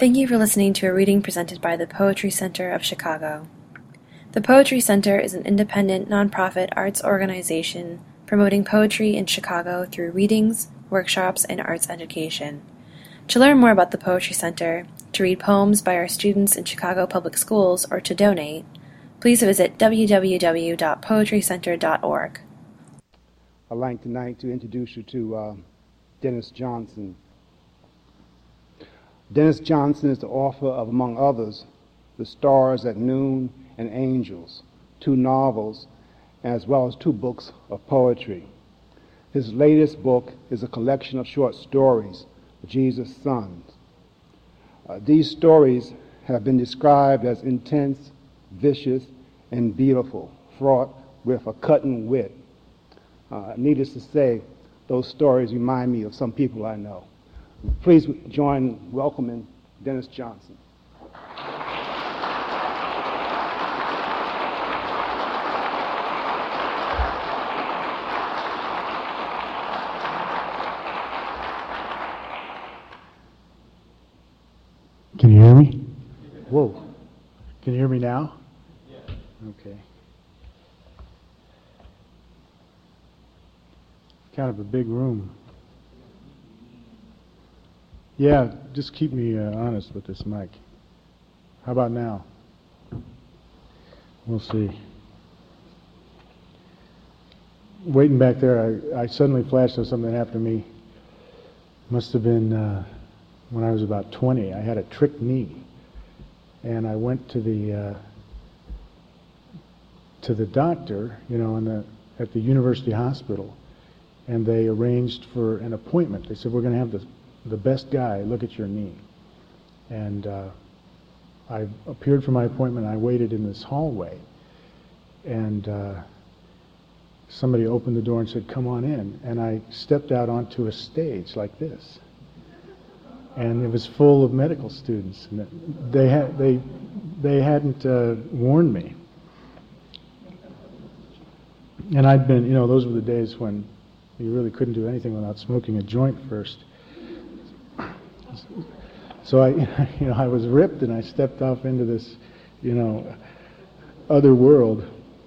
Thank you for listening to a reading presented by the Poetry Center of Chicago. The Poetry Center is an independent, nonprofit arts organization promoting poetry in Chicago through readings, workshops, and arts education. To learn more about the Poetry Center, to read poems by our students in Chicago Public Schools, or to donate, please visit www.poetrycenter.org. I'd like tonight to introduce you to Dennis Johnson. Dennis Johnson is the author of, among others, The Stars at Noon and Angels, 2 novels, as well as 2 books of poetry. His latest book is a collection of short stories, Jesus' Sons. These stories have been described as intense, vicious, and beautiful, fraught with a cutting wit. Needless to say, those stories remind me of some people I know. Please join in welcoming Dennis Johnson. Can you hear me? Whoa. Can you hear me now? Yeah. Okay. Kind of a big room. Yeah, just keep me honest with this mic. How about now? We'll see. Waiting back there, I suddenly flashed on something that happened to me. Must have been when I was about 20. I had a trick knee, and I went to the doctor, at the university hospital, and they arranged for an appointment. They said, we're going to have the best guy look at your knee. And I appeared for my appointment. I waited in this hallway, and somebody opened the door and said, come on in. And I stepped out onto a stage like this, and it was full of medical students. And they hadn't warned me. And I'd been, those were the days when you really couldn't do anything without smoking a joint first. So I was ripped, and I stepped off into this, other world.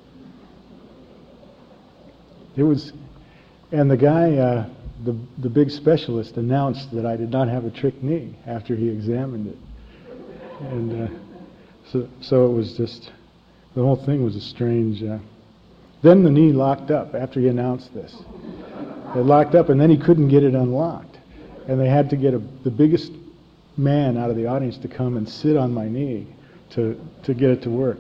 It was, and the guy, the big specialist, announced that I did not have a trick knee after he examined it, and so it was just, the whole thing was a strange. Then the knee locked up after he announced this. It locked up, and then he couldn't get it unlocked. And they had to get the biggest man out of the audience to come and sit on my knee to get it to work.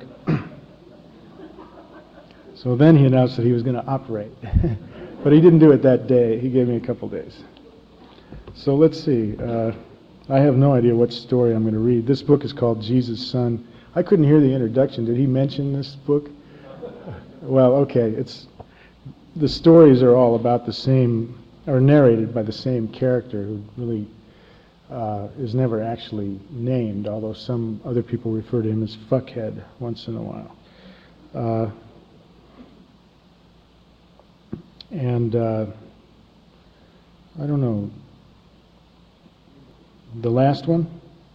So then he announced that he was going to operate. But he didn't do it that day. He gave me a couple days. So let's see. I have no idea what story I'm going to read. This book is called Jesus' Son. I couldn't hear the introduction. Did he mention this book? Well, okay. The stories are all about the same, are narrated by the same character who really is never actually named, although some other people refer to him as Fuckhead once in a while. I don't know, the last one?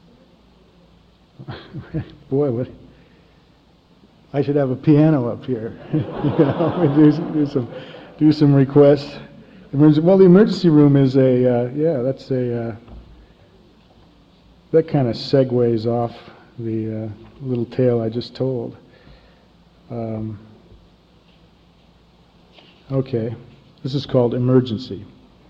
Boy, what... I should have a piano up here. Do some requests. Well, the emergency room is that kind of segues off the little tale I just told. Okay, this is called Emergency.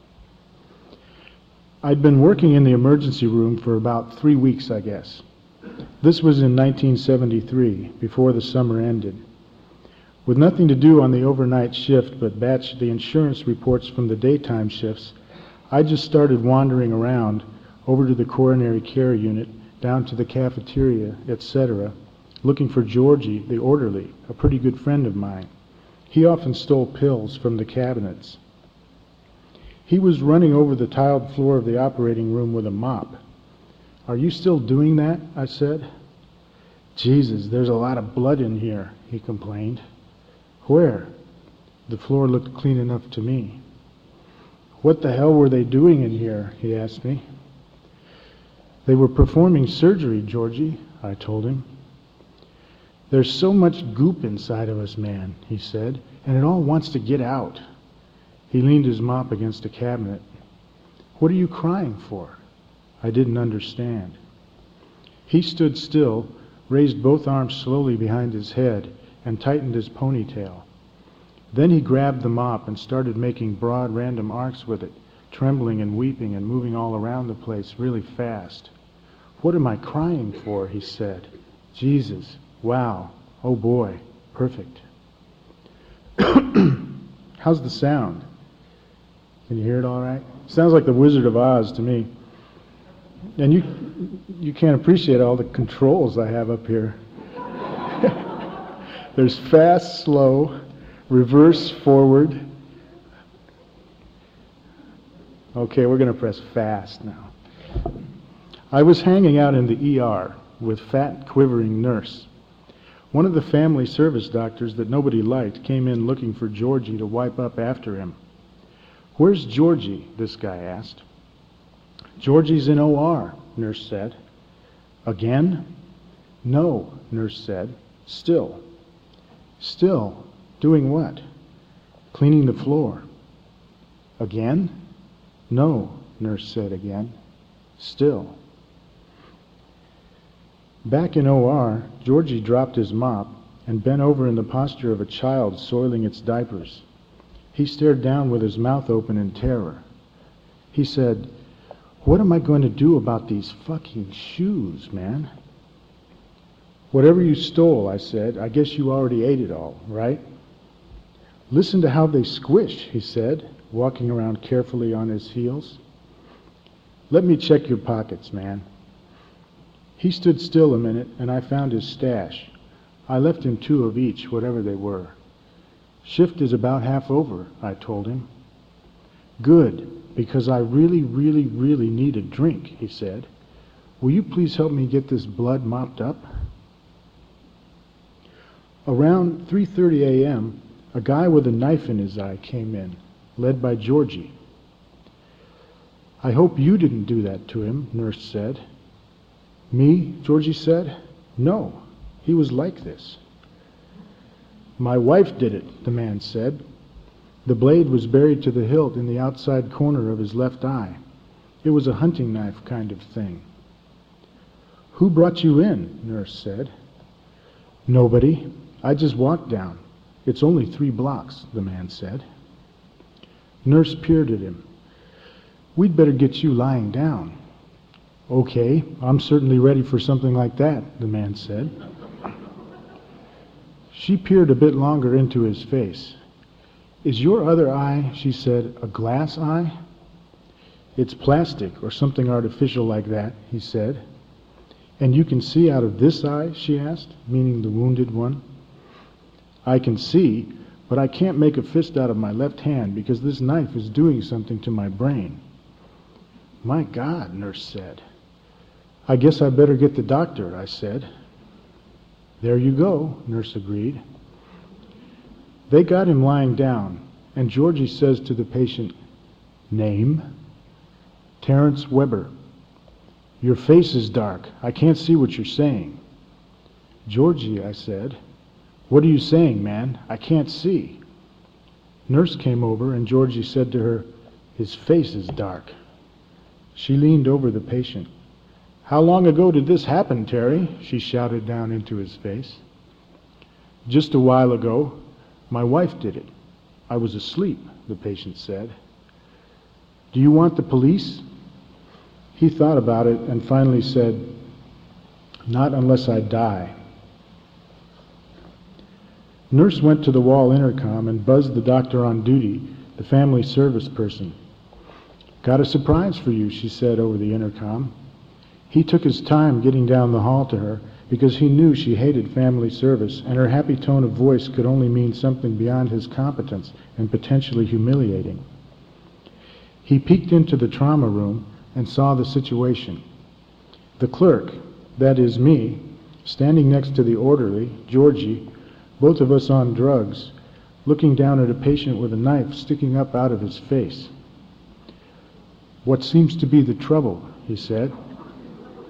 I'd been working in the emergency room for about 3 weeks, I guess. This was in 1973, before the summer ended. With nothing to do on the overnight shift but batch the insurance reports from the daytime shifts, I just started wandering around, over to the coronary care unit, down to the cafeteria, etc., looking for Georgie, the orderly, a pretty good friend of mine. He often stole pills from the cabinets. He was running over the tiled floor of the operating room with a mop. "Are you still doing that?" I said. "Jesus, there's a lot of blood in here," he complained. "Where?" The floor looked clean enough to me. "What the hell were they doing in here?" he asked me. They were performing surgery, Georgie, I told him. There's so much goop inside of us, man, he said, and it all wants to get out. He leaned his mop against a cabinet. What are you crying for? I didn't understand. He stood still, raised both arms slowly behind his head, and tightened his ponytail. Then he grabbed the mop and started making broad, random arcs with it, trembling and weeping and moving all around the place really fast. What am I crying for? He said. Jesus. Wow. Oh boy. Perfect. How's the sound? Can you hear it all right? Sounds like the Wizard of Oz to me. And you can't appreciate all the controls I have up here. There's fast, slow, reverse, forward. Okay, we're going to press fast now. I was hanging out in the ER with fat, quivering nurse. One of the family service doctors that nobody liked came in looking for Georgie to wipe up after him. Where's Georgie? This guy asked. Georgie's in OR, nurse said. Again? No, nurse said. Still. Still? Doing what? Cleaning the floor. Again? No, nurse said again. Still. Back in OR, Georgie dropped his mop and bent over in the posture of a child soiling its diapers. He stared down with his mouth open in terror. He said, "What am I going to do about these fucking shoes, man?" "Whatever you stole," I said, "I guess you already ate it all, right?" "Listen to how they squish," he said, walking around carefully on his heels. "Let me check your pockets, man." He stood still a minute, and I found his stash. I left him 2 of each, whatever they were. "Shift is about half over," I told him. "Good, because I really, really, really need a drink," he said. "Will you please help me get this blood mopped up?" Around 3:30 a.m., a guy with a knife in his eye came in, led by Georgie. "I hope you didn't do that to him," nurse said. "Me?" Georgie said. "No, he was like this." "My wife did it," the man said. The blade was buried to the hilt in the outside corner of his left eye. It was a hunting knife kind of thing. "Who brought you in?" nurse said. "Nobody. I just walked down. It's only 3 blocks, the man said. Nurse peered at him. "We'd better get you lying down." "Okay, I'm certainly ready for something like that," the man said. She peered a bit longer into his face. "Is your other eye," she said, "a glass eye?" "It's plastic or something artificial like that," he said. "And you can see out of this eye?" she asked, meaning the wounded one. "I can see, but I can't make a fist out of my left hand because this knife is doing something to my brain." "My God," nurse said. "I guess I better get the doctor," I said. "There you go," nurse agreed. They got him lying down, and Georgie says to the patient, "Name?" "Terrence Weber." "Your face is dark. I can't see what you're saying." "Georgie," I said, "what are you saying, man? I can't see." Nurse came over, and Georgie said to her, "His face is dark." She leaned over the patient. "How long ago did this happen, Terry?" she shouted down into his face. "Just a while ago. My wife did it. I was asleep," the patient said. "Do you want the police?" He thought about it and finally said, "Not unless I die." Nurse went to the wall intercom and buzzed the doctor on duty, the family service person. "Got a surprise for you," she said over the intercom. He took his time getting down the hall to her because he knew she hated family service, and her happy tone of voice could only mean something beyond his competence and potentially humiliating. He peeked into the trauma room and saw the situation. The clerk, that is me, standing next to the orderly, Georgie, both of us on drugs, looking down at a patient with a knife sticking up out of his face. "What seems to be the trouble?" he said.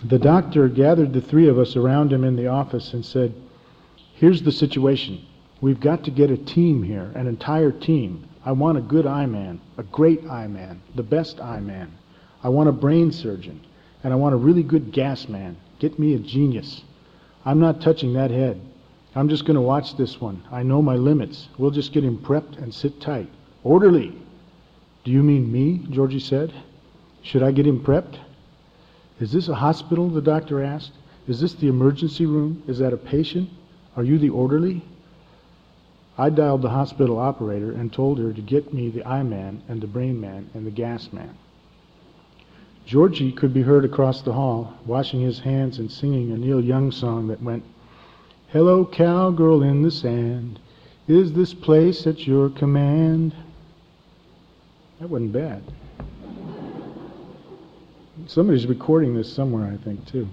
The doctor gathered the three of us around him in the office and said, "Here's the situation. We've got to get a team here, an entire team. I want a good eye man, a great eye man, the best eye man. I want a brain surgeon, and I want a really good gas man. Get me a genius. I'm not touching that head. I'm just going to watch this one. I know my limits. We'll just get him prepped and sit tight. Orderly!" "Do you mean me?" Georgie said. "Should I get him prepped?" "Is this a hospital?" the doctor asked. "Is this the emergency room? Is that a patient? Are you the orderly?" I dialed the hospital operator and told her to get me the eye man and the brain man and the gas man. Georgie could be heard across the hall, washing his hands and singing a Neil Young song that went, "Hello, cowgirl in the sand, is this place at your command?" That wasn't bad. Somebody's recording this somewhere, I think, too.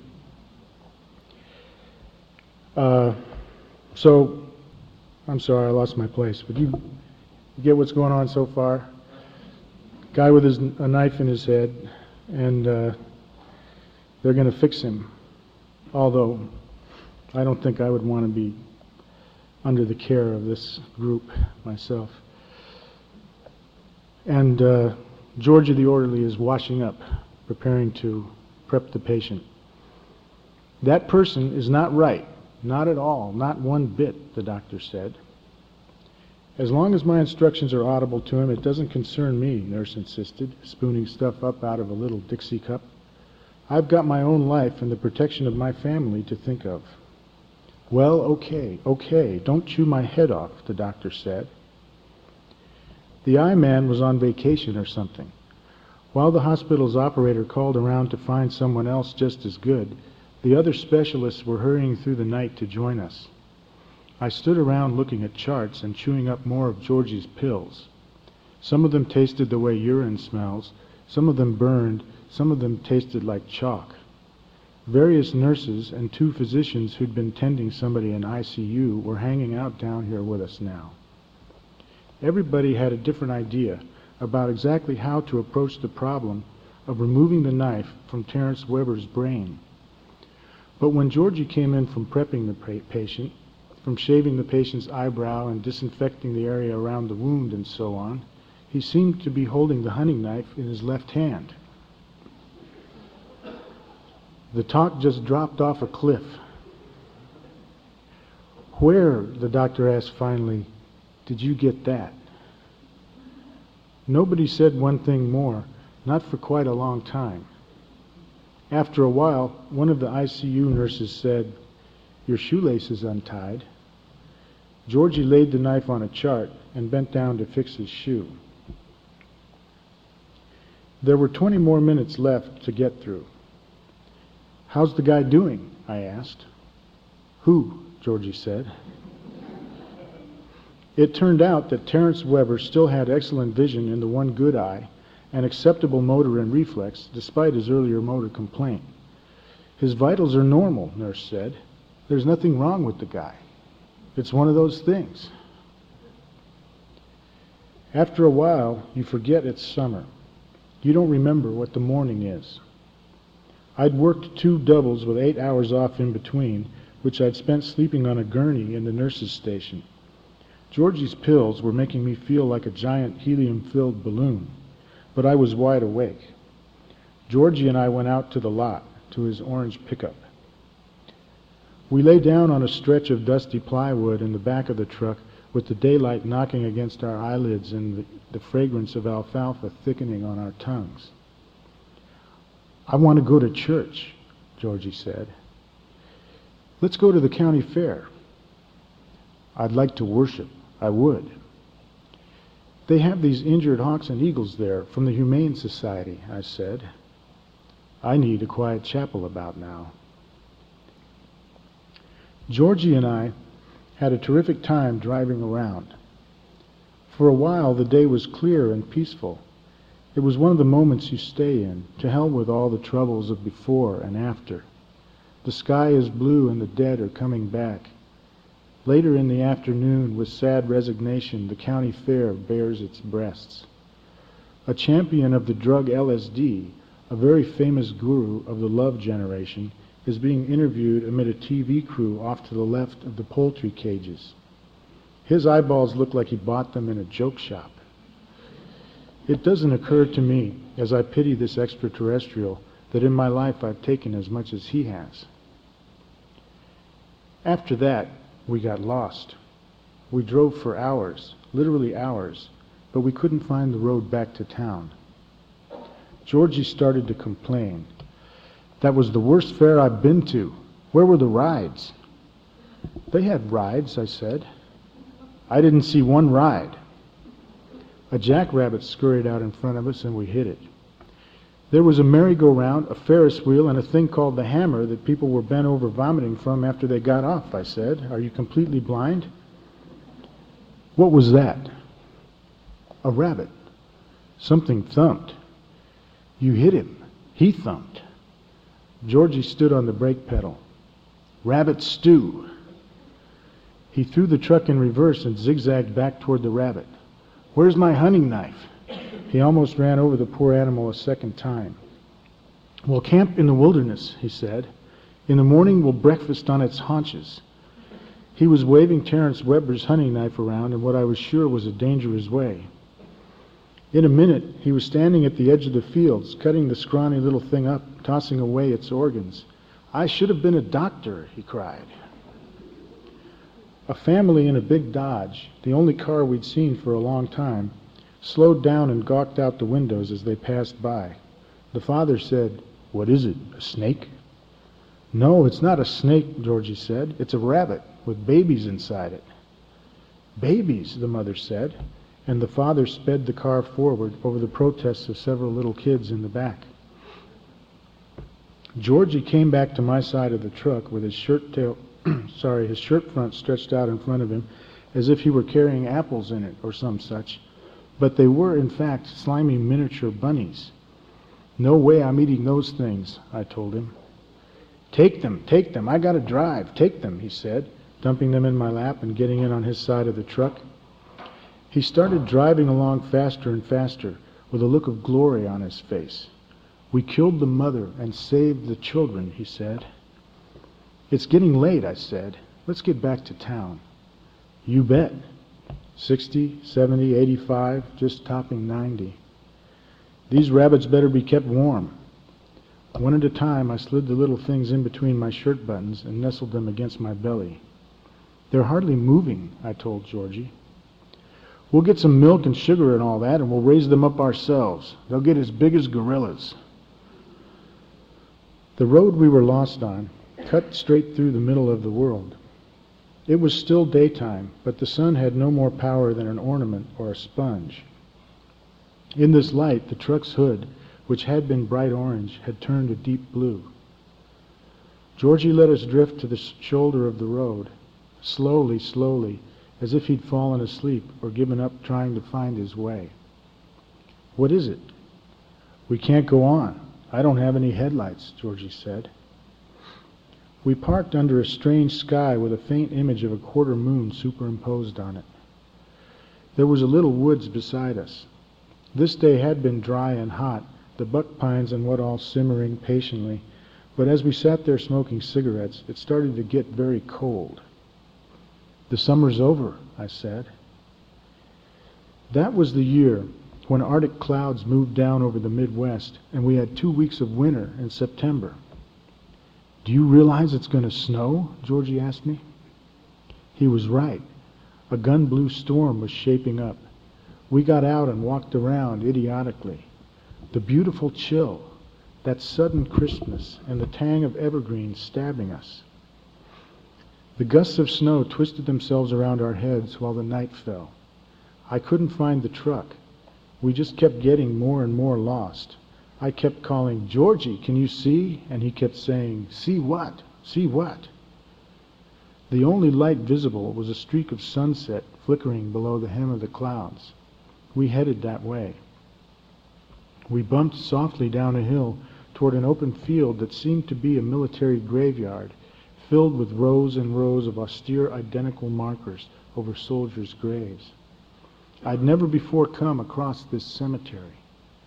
So, I'm sorry, I lost my place, but you get what's going on so far? Guy with a knife in his head, and they're going to fix him. Although, I don't think I would want to be under the care of this group myself. And Georgie the orderly is washing up, preparing to prep the patient. "That person is not right. Not at all. Not one bit," the doctor said. "As long as my instructions are audible to him, it doesn't concern me," Nurse insisted, spooning stuff up out of a little Dixie cup. "I've got my own life and the protection of my family to think of." "Well, okay, don't chew my head off," the doctor said. The eye man was on vacation or something. While the hospital's operator called around to find someone else just as good, the other specialists were hurrying through the night to join us. I stood around looking at charts and chewing up more of Georgie's pills. Some of them tasted the way urine smells, some of them burned, some of them tasted like chalk. Various nurses and 2 physicians who'd been tending somebody in ICU were hanging out down here with us now. Everybody had a different idea about exactly how to approach the problem of removing the knife from Terence Weber's brain. But when Georgie came in from prepping the patient, from shaving the patient's eyebrow and disinfecting the area around the wound and so on, he seemed to be holding the hunting knife in his left hand. The talk just dropped off a cliff. "Where," the doctor asked finally, "did you get that?" Nobody said one thing more, not for quite a long time. After a while, one of the ICU nurses said, "Your shoelace is untied." Georgie laid the knife on a chart and bent down to fix his shoe. There were 20 more minutes left to get through. "How's the guy doing?" I asked. "Who?" Georgie said. It turned out that Terence Weber still had excellent vision in the one good eye and acceptable motor and reflex despite his earlier motor complaint. "His vitals are normal," Nurse said. "There's nothing wrong with the guy. It's one of those things." After a while, you forget it's summer. You don't remember what the morning is. I'd worked 2 doubles with 8 hours off in between, which I'd spent sleeping on a gurney in the nurse's station. Georgie's pills were making me feel like a giant helium-filled balloon, but I was wide awake. Georgie and I went out to the lot, to his orange pickup. We lay down on a stretch of dusty plywood in the back of the truck with the daylight knocking against our eyelids and the fragrance of alfalfa thickening on our tongues. "I want to go to church," Georgie said. "Let's go to the county fair." "I'd like to worship. I would." "They have these injured hawks and eagles there from the Humane Society," I said. I need a quiet chapel about now. Georgie and I had a terrific time driving around. For a while the day was clear and peaceful. It was one of the moments you stay in, to hell with all the troubles of before and after. The sky is blue and the dead are coming back. Later in the afternoon, with sad resignation, the county fair bares its breasts. A champion of the drug LSD, a very famous guru of the love generation, is being interviewed amid a TV crew off to the left of the poultry cages. His eyeballs look like he bought them in a joke shop. It doesn't occur to me, as I pity this extraterrestrial, that in my life I've taken as much as he has. After that, we got lost. We drove for hours, literally hours, but we couldn't find the road back to town. Georgie started to complain. That was the worst fair I've been to. Where were the rides? They had rides, I said. I didn't see one ride. A jackrabbit scurried out in front of us and we hit it. There was a merry-go-round, a Ferris wheel, and a thing called the hammer that people were bent over vomiting from after they got off, I said. Are you completely blind? What was that? A rabbit. Something thumped. You hit him. He thumped. Georgie stood on the brake pedal. Rabbit stew. He threw the truck in reverse and zigzagged back toward the rabbit. Where's my hunting knife? He almost ran over the poor animal a second time. We'll camp in the wilderness, he said. In the morning we'll breakfast on its haunches. He was waving Terence Weber's hunting knife around in what I was sure was a dangerous way. In a minute, he was standing at the edge of the fields, cutting the scrawny little thing up, tossing away its organs. I should have been a doctor, he cried. A family in a big Dodge, the only car we'd seen for a long time, slowed down and gawked out the windows as they passed by. The father said, What is it, a snake? No, it's not a snake, Georgie said. It's a rabbit with babies inside it. Babies, the mother said, and the father sped the car forward over the protests of several little kids in the back. Georgie came back to my side of the truck with his shirt front stretched out in front of him as if he were carrying apples in it or some such, but they were in fact slimy miniature bunnies. No way I'm eating those things, I told him. Take them, I gotta drive, take them, he said, dumping them in my lap and getting in on his side of the truck. He started driving along faster and faster with a look of glory on his face. We killed the mother and saved the children, he said. It's getting late, I said. Let's get back to town. You bet. 60, 70, 85, just topping 90. These rabbits better be kept warm. One at a time, I slid the little things in between my shirt buttons and nestled them against my belly. They're hardly moving, I told Georgie. We'll get some milk and sugar and all that, and we'll raise them up ourselves. They'll get as big as gorillas. The road we were lost on cut straight through the middle of the world. It was still daytime, but the sun had no more power than an ornament or a sponge. In this light, the truck's hood, which had been bright orange, had turned a deep blue. Georgie let us drift to the shoulder of the road, slowly, slowly, as if he'd fallen asleep or given up trying to find his way. What is it? We can't go on. I don't have any headlights, Georgie said. We parked under a strange sky with a faint image of a quarter moon superimposed on it. There was a little woods beside us. This day had been dry and hot, the buck pines and what all simmering patiently, but as we sat there smoking cigarettes, it started to get very cold. The summer's over, I said. That was the year when Arctic clouds moved down over the Midwest and we had 2 weeks of winter in September. Do you realize it's going to snow? Georgie asked me. He was right. A gun-blue storm was shaping up. We got out and walked around idiotically. The beautiful chill, that sudden crispness, and the tang of evergreens stabbing us. The gusts of snow twisted themselves around our heads while the night fell. I couldn't find the truck. We just kept getting more and more lost. I kept calling, Georgie, can you see? And he kept saying, see what? See what? The only light visible was a streak of sunset flickering below the hem of the clouds. We headed that way. We bumped softly down a hill toward an open field that seemed to be a military graveyard, filled with rows and rows of austere identical markers over soldiers' graves. I'd never before come across this cemetery.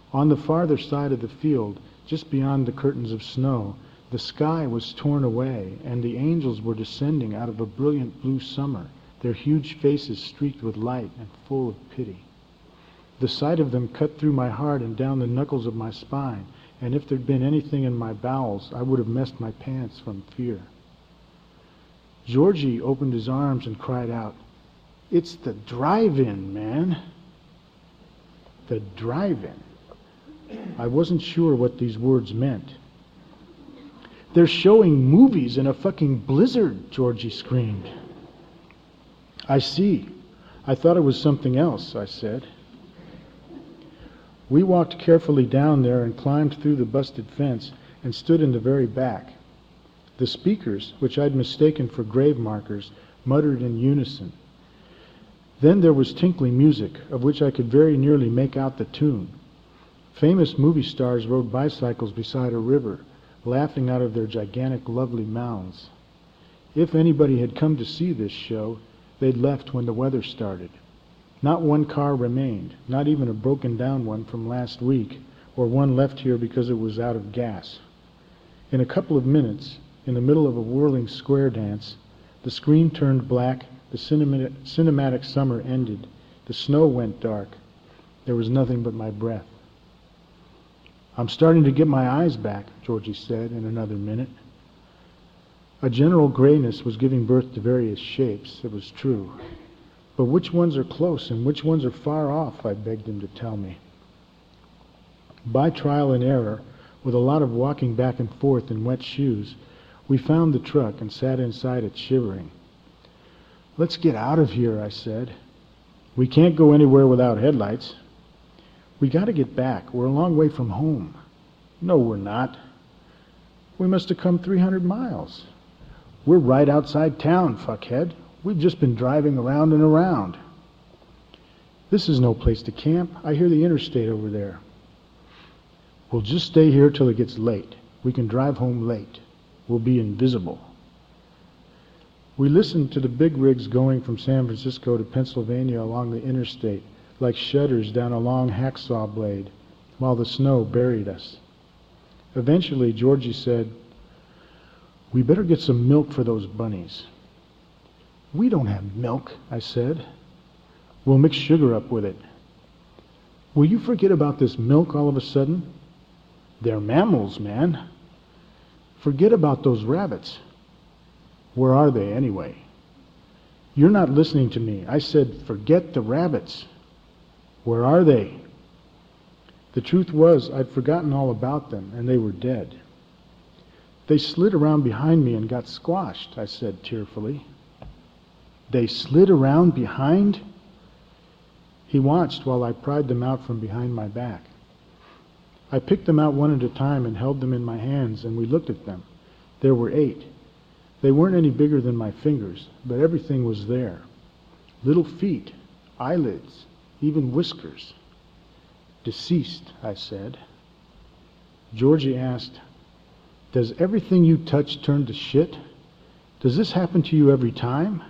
On the farther side of the field, just beyond the curtains of snow, the sky was torn away, and the angels were descending out of a brilliant blue summer, their huge faces streaked with light and full of pity. The sight of them cut through my heart and down the knuckles of my spine, and if there'd been anything in my bowels, I would have messed my pants from fear. Georgie opened his arms and cried out, "It's the drive-in, man!" The drive-in. I wasn't sure what these words meant. "They're showing movies in a fucking blizzard," Georgie screamed. "I see. I thought it was something else," I said. We walked carefully down there and climbed through the busted fence and stood in the very back. The speakers, which I'd mistaken for grave markers, muttered in unison. Then there was tinkling music, of which I could very nearly make out the tune. Famous movie stars rode bicycles beside a river, laughing out of their gigantic, lovely mouths. If anybody had come to see this show, they'd left when the weather started. Not one car remained, not even a broken-down one from last week, or one left here because it was out of gas. In a couple of minutes, in the middle of a whirling square dance, the screen turned black, the cinematic summer ended, the snow went dark. There was nothing but my breath. "I'm starting to get my eyes back," Georgie said in another minute. A general grayness was giving birth to various shapes, it was true. But which ones are close and which ones are far off, I begged him to tell me. By trial and error, with a lot of walking back and forth in wet shoes, we found the truck and sat inside it shivering. "Let's get out of here," I said. "We can't go anywhere without headlights." "We got to get back. We're a long way from home." "No, we're not." "We must have come 300 miles. "We're right outside town, fuckhead. We've just been driving around and around." "This is no place to camp. I hear the interstate over there." "We'll just stay here till it gets late. We can drive home late. We'll be invisible." We listened to the big rigs going from San Francisco to Pennsylvania along the interstate, like shutters down a long hacksaw blade, while the snow buried us. Eventually, Georgie said, "We better get some milk for those bunnies." "We don't have milk," I said. "We'll mix sugar up with it." "Will you forget about this milk all of a sudden?" "They're mammals, man." "Forget about those rabbits." "Where are they, anyway?" "You're not listening to me. I said, forget the rabbits." "Where are they?" The truth was, I'd forgotten all about them, and they were dead. "They slid around behind me and got squashed," I said tearfully. "They slid around behind?" He watched while I pried them out from behind my back. I picked them out one at a time and held them in my hands, and we looked at them. There were 8. They weren't any bigger than my fingers, but everything was there. Little feet, eyelids, even whiskers. "Deceased," I said. Georgie asked, "Does everything you touch turn to shit? Does this happen to you every time?"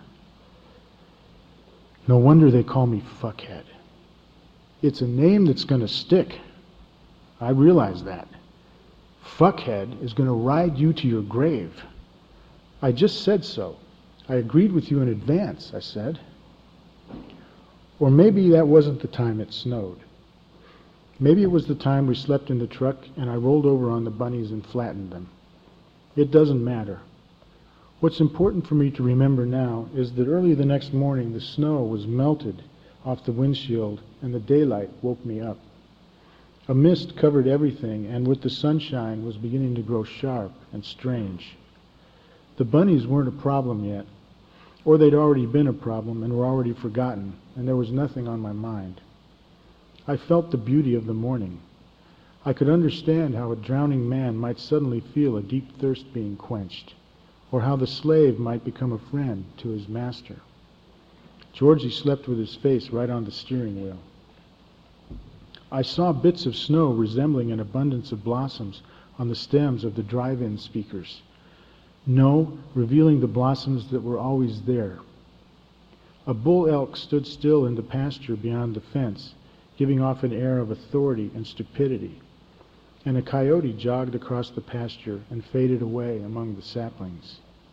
No wonder they call me fuckhead. It's a name that's going to stick. I realize that. Fuckhead is going to ride you to your grave. I just said so. I agreed with you in advance, I said. Or maybe that wasn't the time it snowed. Maybe it was the time we slept in the truck and I rolled over on the bunnies and flattened them. It doesn't matter. What's important for me to remember now is that early the next morning the snow was melted off the windshield and the daylight woke me up. A mist covered everything, and with the sunshine was beginning to grow sharp and strange. The bunnies weren't a problem yet, or they'd already been a problem and were already forgotten, and there was nothing on my mind. I felt the beauty of the morning. I could understand how a drowning man might suddenly feel a deep thirst being quenched, or how the slave might become a friend to his master. Georgie slept with his face right on the steering wheel. I saw bits of snow resembling an abundance of blossoms on the stems of the drive-in speakers. No, revealing the blossoms that were always there. A bull elk stood still in the pasture beyond the fence, giving off an air of authority and stupidity, and a coyote jogged across the pasture and faded away among the saplings.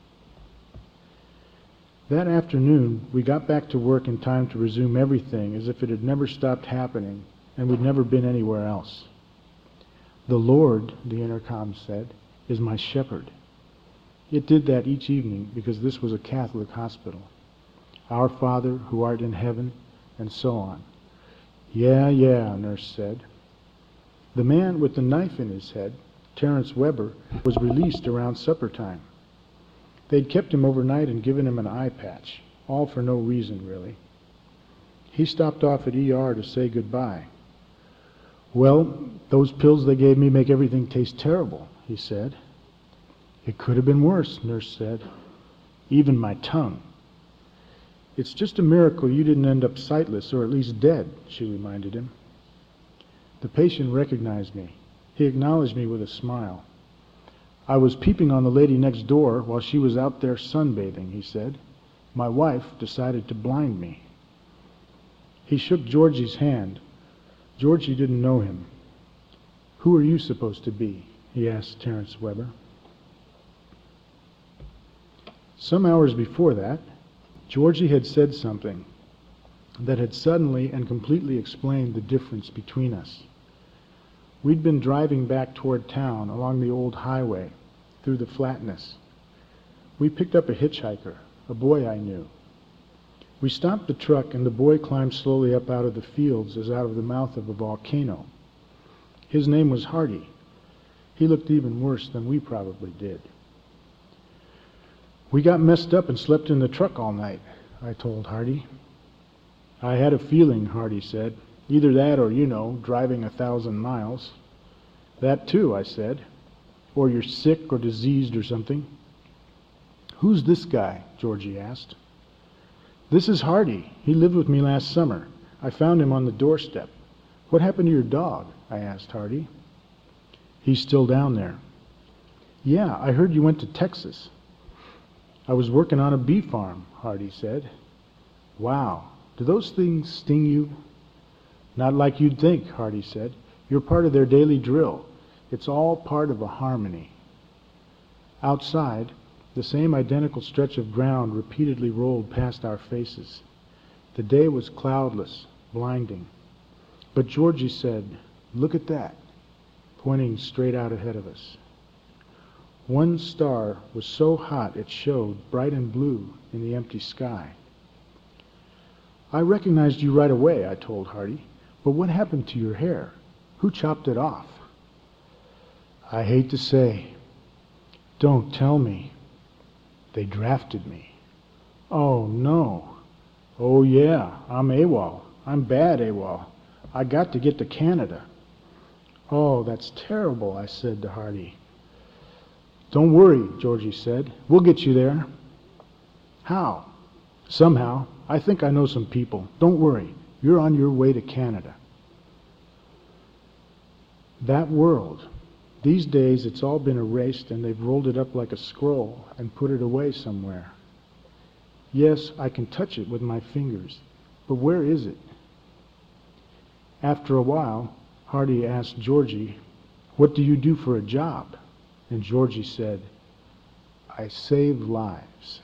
That afternoon, we got back to work in time to resume everything as if it had never stopped happening and we'd never been anywhere else. "The Lord," the intercom said, "is my shepherd." It did that each evening because this was a Catholic hospital. "Our Father, who art in heaven," and so on. "Yeah, yeah," nurse said. The man with the knife in his head, Terence Weber, was released around supper time. They'd kept him overnight and given him an eye patch, all for no reason, really. He stopped off at ER to say goodbye. "Well, those pills they gave me make everything taste terrible," he said. "It could have been worse," nurse said. "Even my tongue." "It's just a miracle you didn't end up sightless, or at least dead," she reminded him. The patient recognized me. He acknowledged me with a smile. "I was peeping on the lady next door while she was out there sunbathing," he said. "My wife decided to blind me." He shook Georgie's hand. Georgie didn't know him. "Who are you supposed to be?" he asked Terence Weber. Some hours before that, Georgie had said something that had suddenly and completely explained the difference between us. We'd been driving back toward town along the old highway, through the flatness. We picked up a hitchhiker, a boy I knew. We stopped the truck and the boy climbed slowly up out of the fields as out of the mouth of a volcano. His name was Hardy. He looked even worse than we probably did. "We got messed up and slept in the truck all night," I told Hardy. "I had a feeling," Hardy said. "Either that or, driving 1,000 miles. "That too," I said. "Or you're sick or diseased or something." "Who's this guy?" Georgie asked. "This is Hardy. He lived with me last summer. I found him on the doorstep. What happened to your dog?" I asked Hardy. "He's still down there." "Yeah, I heard you went to Texas." "I was working on a bee farm," Hardy said. "Wow, do those things sting you?" "Not like you'd think," Hardy said. "You're part of their daily drill. It's all part of a harmony." Outside, the same identical stretch of ground repeatedly rolled past our faces. The day was cloudless, blinding. But Georgie said, "Look at that," pointing straight out ahead of us. One star was so hot it showed bright and blue in the empty sky. "I recognized you right away," I told Hardy. "But what happened to your hair? Who chopped it off?" "I hate to say." "Don't tell me." "They drafted me." "Oh, no." "Oh, yeah, I'm AWOL. I'm bad AWOL. I got to get to Canada." "Oh, that's terrible," I said to Hardy. "Don't worry," Georgie said. "We'll get you there." "How?" "Somehow. I think I know some people. Don't worry. You're on your way to Canada." That world. These days it's all been erased and they've rolled it up like a scroll and put it away somewhere. Yes, I can touch it with my fingers, but where is it? After a while, Hardy asked Georgie, "What do you do for a job?" And Georgie said, "I save lives."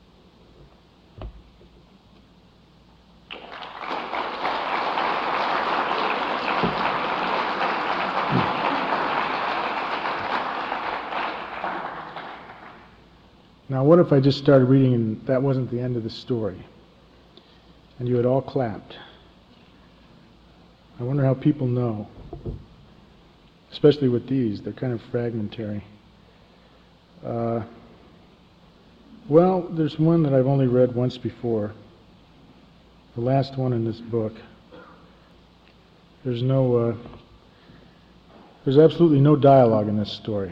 Now, what if I just started reading and that wasn't the end of the story, and you had all clapped? I wonder how people know, especially with these. They're kind of fragmentary. Well, there's one that I've only read once before, the last one in this book. There's absolutely no dialogue in this story.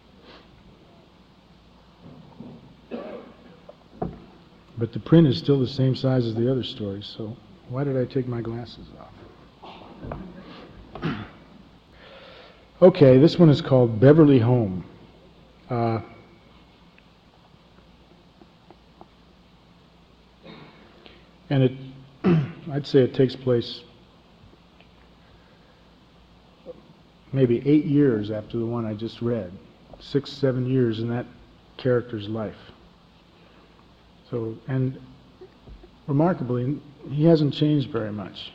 But the print is still the same size as the other stories, so why did I take my glasses off? Okay, this one is called Beverly Home. And I'd say it takes place maybe 8 years after the one I just read. 6, 7 years in that character's life. So, and remarkably, he hasn't changed very much.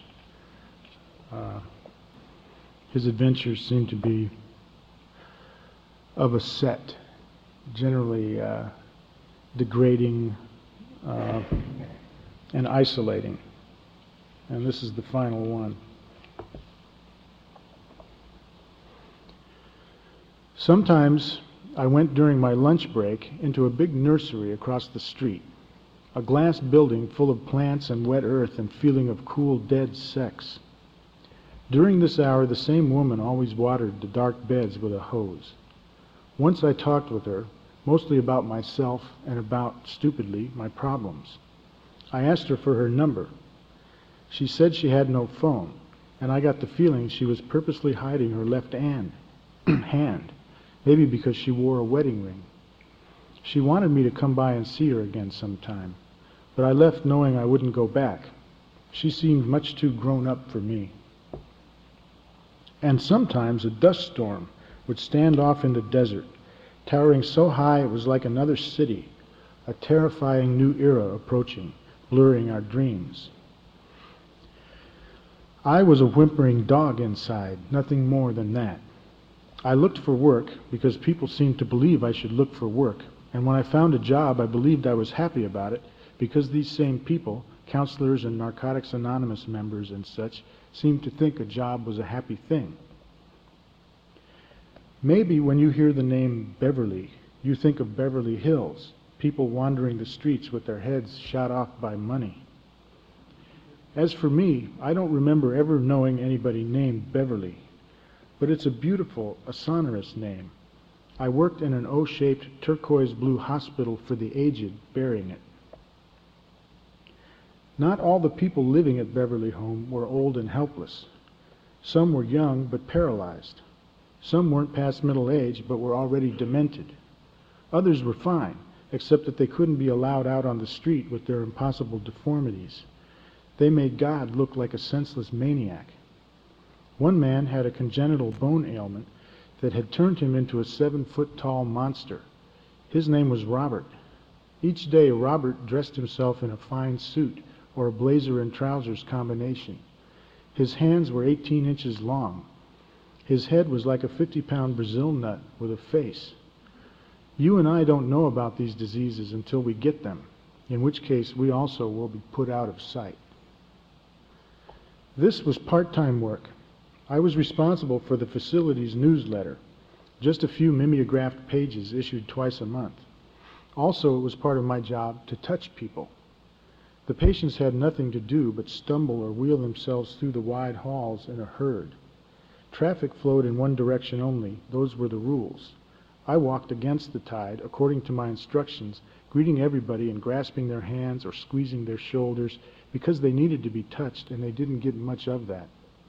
His adventures seem to be of a set, generally degrading and isolating. And this is the final one. Sometimes I went during my lunch break into a big nursery across the street, a glass building full of plants and wet earth and feeling of cool dead sex. During this hour, the same woman always watered the dark beds with a hose. Once I talked with her, mostly about myself and about, stupidly, my problems. I asked her for her number. She said she had no phone, and I got the feeling she was purposely hiding her left hand, maybe because she wore a wedding ring. She wanted me to come by and see her again sometime, but I left knowing I wouldn't go back. She seemed much too grown up for me. And sometimes a dust storm would stand off in the desert, towering so high it was like another city, a terrifying new era approaching, blurring our dreams. I was a whimpering dog inside, nothing more than that. I looked for work because people seemed to believe I should look for work, and when I found a job I believed I was happy about it because these same people, counselors and Narcotics Anonymous members and such, seemed to think a job was a happy thing. Maybe when you hear the name Beverly, you think of Beverly Hills, people wandering the streets with their heads shot off by money. As for me, I don't remember ever knowing anybody named Beverly, but it's a beautiful, a sonorous name. I worked in an O-shaped turquoise blue hospital for the aged bearing it. Not all the people living at Beverly Home were old and helpless. Some were young but paralyzed. Some weren't past middle age but were already demented. Others were fine, except that they couldn't be allowed out on the street with their impossible deformities. They made God look like a senseless maniac. One man had a congenital bone ailment that had turned him into a 7-foot-tall monster. His name was Robert. Each day Robert dressed himself in a fine suit or a blazer and trousers combination. His hands were 18 inches long. His head was like a 50-pound Brazil nut with a face. You and I don't know about these diseases until we get them, in which case we also will be put out of sight. This was part-time work. I was responsible for the facility's newsletter, just a few mimeographed pages issued twice a month. Also, it was part of my job to touch people. The patients had nothing to do but stumble or wheel themselves through the wide halls in a herd. Traffic flowed in one direction only. Those were the rules. I walked against the tide, according to my instructions, greeting everybody and grasping their hands or squeezing their shoulders because they needed to be touched and they didn't get much of that.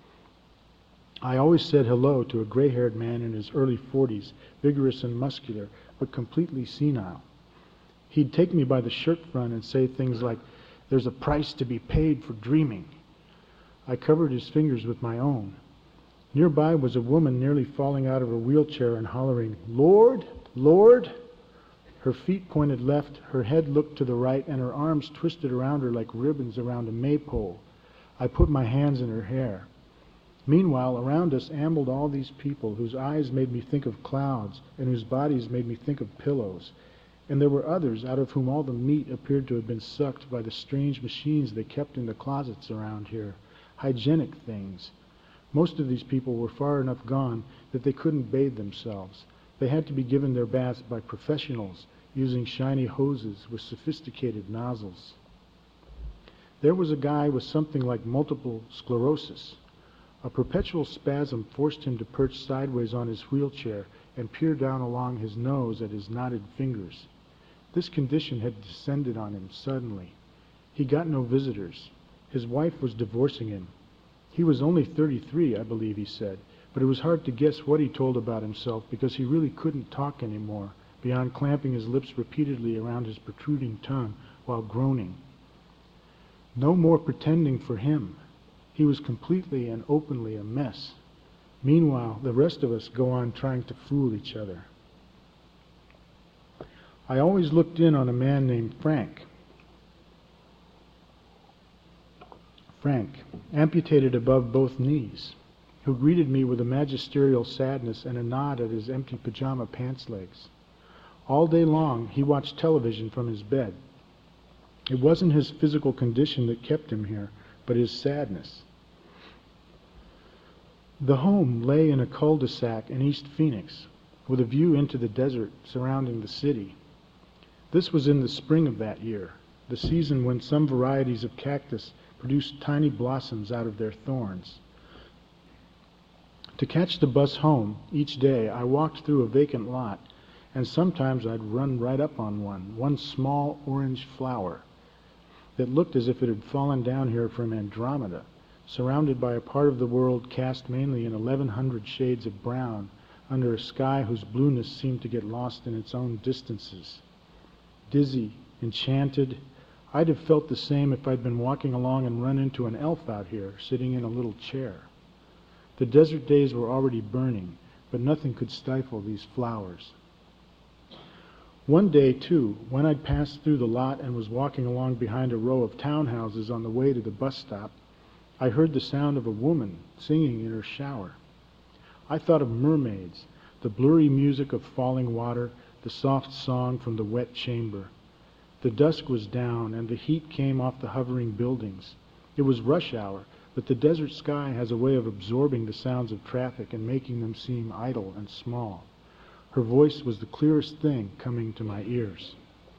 I always said hello to a gray-haired man in his early 40s, vigorous and muscular, but completely senile. He'd take me by the shirt front and say things like, "There's a price to be paid for dreaming." I covered his fingers with my own. Nearby was a woman nearly falling out of her wheelchair and hollering, "Lord, Lord!" Her feet pointed left, her head looked to the right, and her arms twisted around her like ribbons around a maypole. I put my hands in her hair. Meanwhile, around us ambled all these people whose eyes made me think of clouds and whose bodies made me think of pillows. And there were others out of whom all the meat appeared to have been sucked by the strange machines they kept in the closets around here, hygienic things. Most of these people were far enough gone that they couldn't bathe themselves. They had to be given their baths by professionals using shiny hoses with sophisticated nozzles. There was a guy with something like multiple sclerosis. A perpetual spasm forced him to perch sideways on his wheelchair and peer down along his nose at his knotted fingers. This condition had descended on him suddenly. He got no visitors. His wife was divorcing him. He was only 33, I believe he said, but it was hard to guess what he told about himself because he really couldn't talk anymore, beyond clamping his lips repeatedly around his protruding tongue while groaning. No more pretending for him. He was completely and openly a mess. Meanwhile, the rest of us go on trying to fool each other. I always looked in on a man named Frank. Frank, amputated above both knees, who greeted me with a magisterial sadness and a nod at his empty pajama pants legs. All day long, he watched television from his bed. It wasn't his physical condition that kept him here, but his sadness. The home lay in a cul-de-sac in East Phoenix, with a view into the desert surrounding the city. This was in the spring of that year, the season when some varieties of cactus produced tiny blossoms out of their thorns. To catch the bus home each day, I walked through a vacant lot, and sometimes I'd run right up on one small orange flower that looked as if it had fallen down here from Andromeda, surrounded by a part of the world cast mainly in 1100 shades of brown under a sky whose blueness seemed to get lost in its own distances. Dizzy, enchanted, I'd have felt the same if I'd been walking along and run into an elf out here, sitting in a little chair. The desert days were already burning, but nothing could stifle these flowers. One day, too, when I'd passed through the lot and was walking along behind a row of townhouses on the way to the bus stop, I heard the sound of a woman singing in her shower. I thought of mermaids, the blurry music of falling water, the soft song from the wet chamber. The dusk was down, and the heat came off the hovering buildings. It was rush hour, but the desert sky has a way of absorbing the sounds of traffic and making them seem idle and small. Her voice was the clearest thing coming to my ears.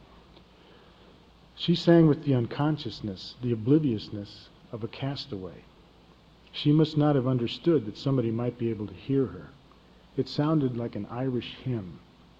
She sang with the unconsciousness, the obliviousness of a castaway. She must not have understood that somebody might be able to hear her. It sounded like an Irish hymn.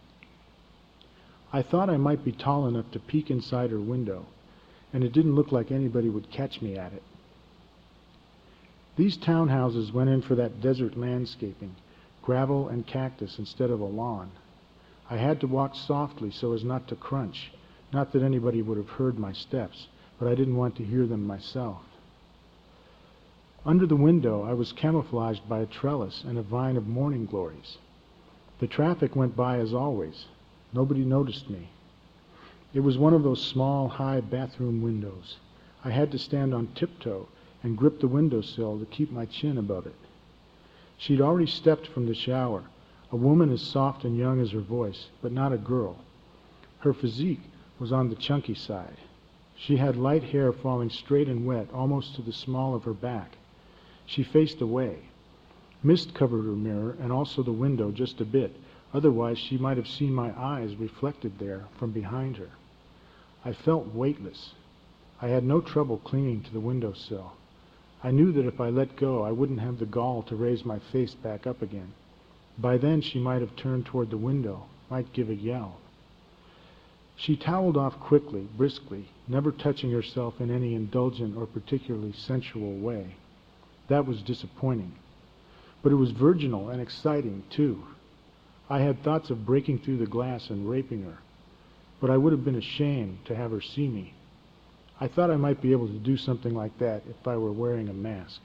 I thought I might be tall enough to peek inside her window, and it didn't look like anybody would catch me at it. These townhouses went in for that desert landscaping, gravel and cactus instead of a lawn. I had to walk softly so as not to crunch, not that anybody would have heard my steps, but I didn't want to hear them myself. Under the window I was camouflaged by a trellis and a vine of morning glories. The traffic went by as always. Nobody noticed me. It was one of those small, high bathroom windows. I had to stand on tiptoe and grip the windowsill to keep my chin above it. She'd already stepped from the shower, a woman as soft and young as her voice, but not a girl. Her physique was on the chunky side. She had light hair falling straight and wet almost to the small of her back. She faced away. Mist covered her mirror and also the window just a bit, otherwise she might have seen my eyes reflected there from behind her. I felt weightless. I had no trouble clinging to the windowsill. I knew that if I let go, I wouldn't have the gall to raise my face back up again. By then she might have turned toward the window, might give a yell. She toweled off quickly, briskly, never touching herself in any indulgent or particularly sensual way. That was disappointing. But it was virginal and exciting, too. I had thoughts of breaking through the glass and raping her, but I would have been ashamed to have her see me. I thought I might be able to do something like that if I were wearing a mask.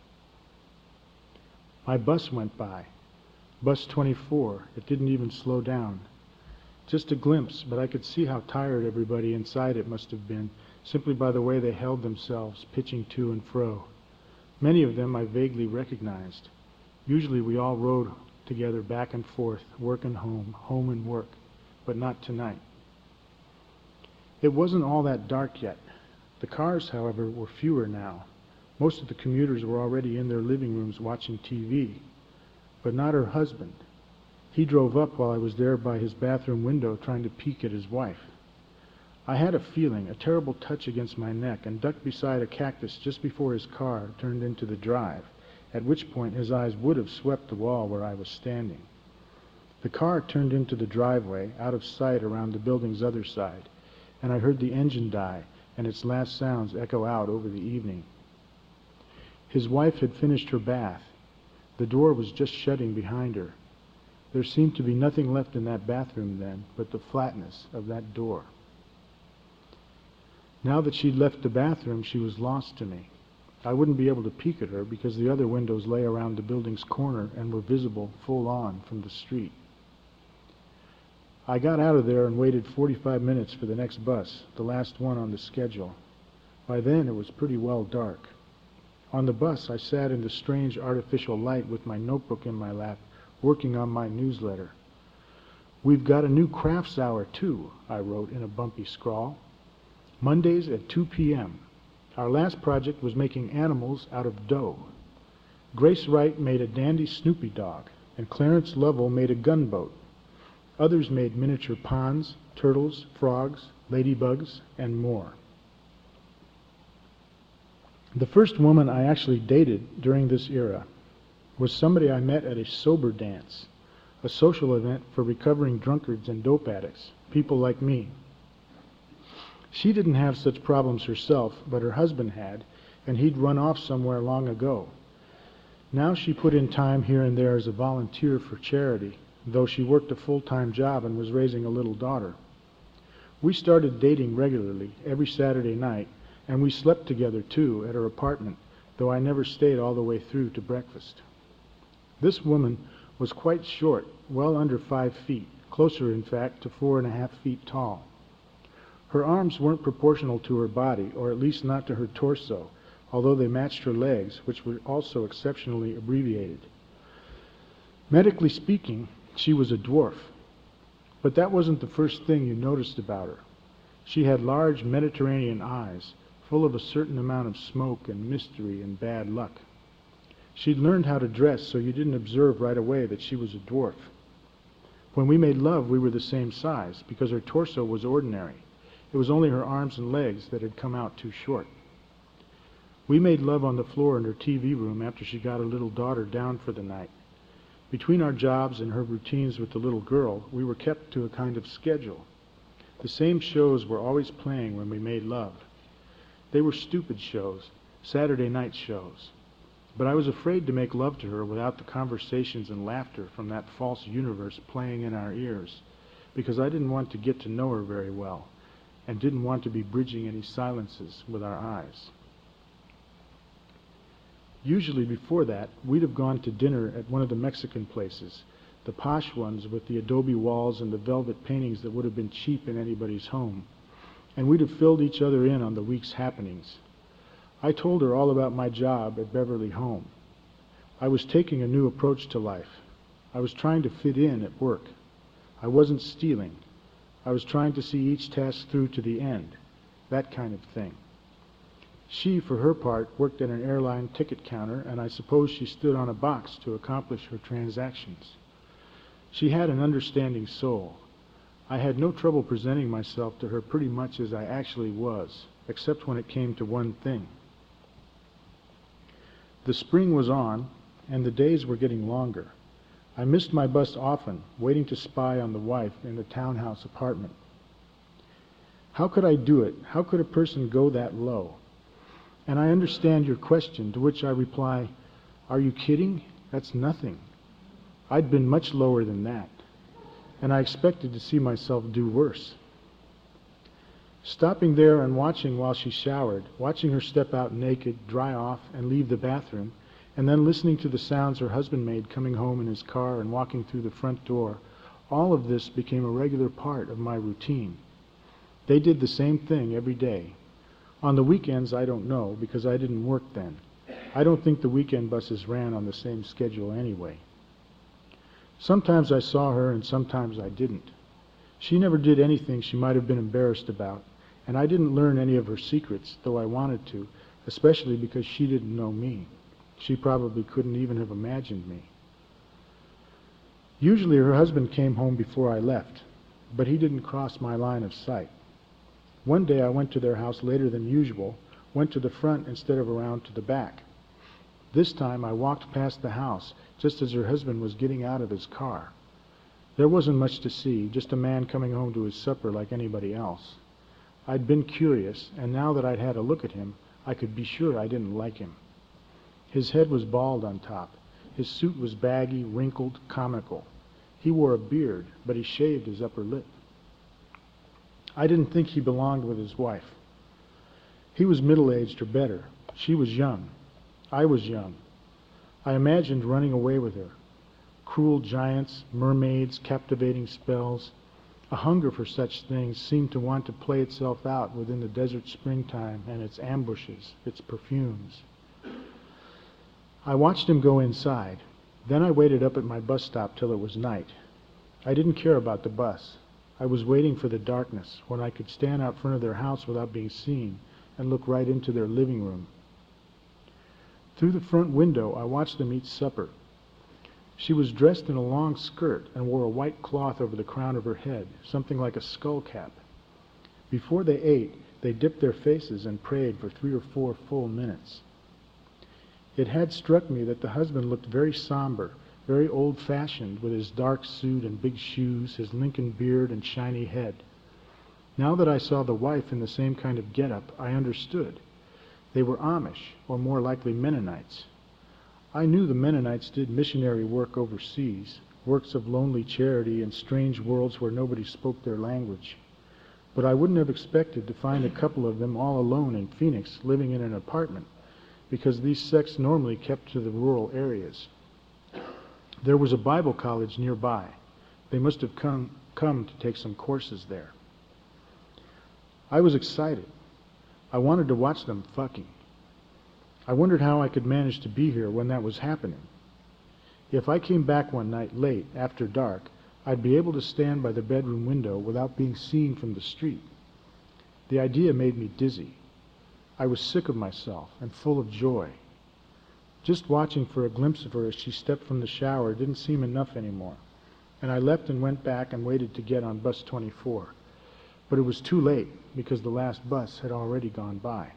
My bus went by. Bus 24. It didn't even slow down. Just a glimpse, but I could see how tired everybody inside it must have been, simply by the way they held themselves, pitching to and fro. Many of them I vaguely recognized. Usually we all rode together back and forth, work and home, home and work, but not tonight. It wasn't all that dark yet. The cars, however, were fewer now. Most of the commuters were already in their living rooms watching TV, but not her husband. He drove up while I was there by his bathroom window trying to peek at his wife. I had a feeling, a terrible touch against my neck, and ducked beside a cactus just before his car turned into the drive, at which point his eyes would have swept the wall where I was standing. The car turned into the driveway, out of sight around the building's other side, and I heard the engine die and its last sounds echo out over the evening. His wife had finished her bath. The door was just shutting behind her. There seemed to be nothing left in that bathroom then but the flatness of that door. Now that she'd left the bathroom, she was lost to me. I wouldn't be able to peek at her because the other windows lay around the building's corner and were visible full on from the street. I got out of there and waited 45 minutes for the next bus, the last one on the schedule. By then it was pretty well dark. On the bus I sat in the strange artificial light with my notebook in my lap, working on my newsletter. "We've got a new crafts hour too," I wrote in a bumpy scrawl. "Mondays at 2 p.m. Our last project was making animals out of dough. Grace Wright made a dandy Snoopy dog, and Clarence Lovell made a gunboat. Others made miniature ponds, turtles, frogs, ladybugs, and more." The first woman I actually dated during this era was somebody I met at a sober dance, a social event for recovering drunkards and dope addicts, people like me. She didn't have such problems herself, but her husband had, and he'd run off somewhere long ago. Now she put in time here and there as a volunteer for charity, though she worked a full-time job and was raising a little daughter. We started dating regularly every Saturday night, and we slept together too at her apartment, though I never stayed all the way through to breakfast. This woman was quite short, well under 5 feet, closer in fact to 4.5 feet tall. Her arms weren't proportional to her body, or at least not to her torso, although they matched her legs, which were also exceptionally abbreviated. Medically speaking, she was a dwarf. But that wasn't the first thing you noticed about her. She had large Mediterranean eyes, full of a certain amount of smoke and mystery and bad luck. She'd learned how to dress so you didn't observe right away that she was a dwarf. When we made love, we were the same size, because her torso was ordinary. It was only her arms and legs that had come out too short. We made love on the floor in her TV room after she got her little daughter down for the night. Between our jobs and her routines with the little girl, we were kept to a kind of schedule. The same shows were always playing when we made love. They were stupid shows, Saturday night shows. But I was afraid to make love to her without the conversations and laughter from that false universe playing in our ears, because I didn't want to get to know her very well, and didn't want to be bridging any silences with our eyes. Usually before that, we'd have gone to dinner at one of the Mexican places, the posh ones with the adobe walls and the velvet paintings that would have been cheap in anybody's home, and we'd have filled each other in on the week's happenings. I told her all about my job at Beverly Home. I was taking a new approach to life. I was trying to fit in at work. I wasn't stealing. I was trying to see each task through to the end, that kind of thing. She, for her part, worked at an airline ticket counter, and I suppose she stood on a box to accomplish her transactions. She had an understanding soul. I had no trouble presenting myself to her pretty much as I actually was, except when it came to one thing. The spring was on, and the days were getting longer. I missed my bus often, waiting to spy on the wife in the townhouse apartment. How could I do it? How could a person go that low? And I understand your question, to which I reply, "Are you kidding? That's nothing. I'd been much lower than that, and I expected to see myself do worse." Stopping there and watching while she showered, watching her step out naked, dry off, and leave the bathroom, and then listening to the sounds her husband made coming home in his car and walking through the front door, all of this became a regular part of my routine. They did the same thing every day. On the weekends, I don't know, because I didn't work then. I don't think the weekend buses ran on the same schedule anyway. Sometimes I saw her and sometimes I didn't. She never did anything she might have been embarrassed about, and I didn't learn any of her secrets, though I wanted to, especially because she didn't know me. She probably couldn't even have imagined me. Usually her husband came home before I left, but he didn't cross my line of sight. One day I went to their house later than usual, went to the front instead of around to the back. This time I walked past the house just as her husband was getting out of his car. There wasn't much to see, just a man coming home to his supper like anybody else. I'd been curious, and now that I'd had a look at him, I could be sure I didn't like him. His head was bald on top. His suit was baggy, wrinkled, comical. He wore a beard, but he shaved his upper lip. I didn't think he belonged with his wife. He was middle-aged or better, She was young. I was young. I imagined running away with her. Cruel giants, mermaids, captivating spells. A hunger for such things seemed to want to play itself out within the desert springtime and its ambushes, its perfumes. I watched him go inside. Then I waited up at my bus stop till it was night. I didn't care about the bus. I was waiting for the darkness, when I could stand out front of their house without being seen and look right into their living room. Through the front window, I watched them eat supper. She was dressed in a long skirt and wore a white cloth over the crown of her head, something like a skull cap. Before they ate, they dipped their faces and prayed for 3 or 4 full minutes. It had struck me that the husband looked very somber, very old-fashioned, with his dark suit and big shoes, his Lincoln beard and shiny head. Now that I saw the wife in the same kind of get-up, I understood. They were Amish, or more likely Mennonites. I knew the Mennonites did missionary work overseas, works of lonely charity in strange worlds where nobody spoke their language. But I wouldn't have expected to find a couple of them all alone in Phoenix, living in an apartment, because these sects normally kept to the rural areas. There was a Bible college nearby. They must have come to take some courses there. I was excited. I wanted to watch them fucking. I wondered how I could manage to be here when that was happening. If I came back one night late, after dark, I'd be able to stand by the bedroom window without being seen from the street. The idea made me dizzy. I was sick of myself and full of joy. Just watching for a glimpse of her as she stepped from the shower didn't seem enough anymore, and I left and went back and waited to get on bus 24. But it was too late because the last bus had already gone by.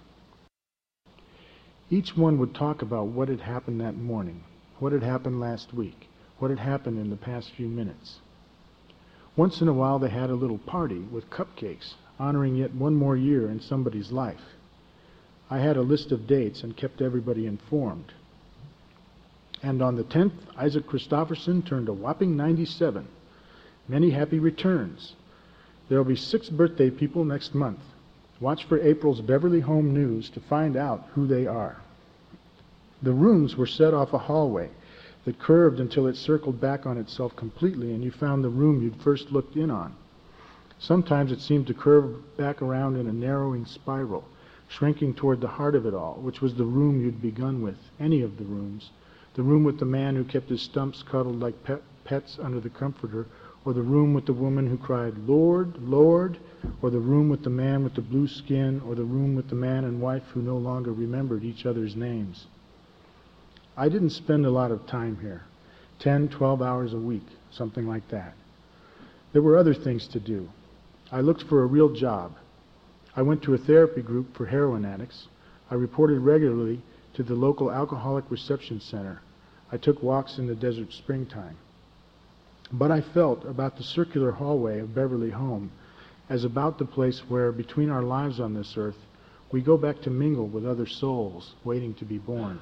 Each one would talk about what had happened that morning, what had happened last week, what had happened in the past few minutes. Once in a while they had a little party with cupcakes, honoring yet one more year in somebody's life. I had a list of dates and kept everybody informed. And on the 10th, Isaac Christopherson turned a whopping 97. Many happy returns. There'll be 6 birthday people next month. Watch for April's Beverly Home News to find out who they are. The rooms were set off a hallway that curved until it circled back on itself completely and you found the room you'd first looked in on. Sometimes it seemed to curve back around in a narrowing spiral, shrinking toward the heart of it all, which was the room you'd begun with, any of the rooms. The room with the man who kept his stumps cuddled like pets under the comforter, or the room with the woman who cried, "Lord, Lord," or the room with the man with the blue skin, or the room with the man and wife who no longer remembered each other's names. I didn't spend a lot of time here, 10, 12 hours a week, something like that. There were other things to do. I looked for a real job. I went to a therapy group for heroin addicts. I reported regularly to the local alcoholic reception center. I took walks in the desert springtime. But I felt about the circular hallway of Beverly Home as about the place where, between our lives on this earth, we go back to mingle with other souls waiting to be born.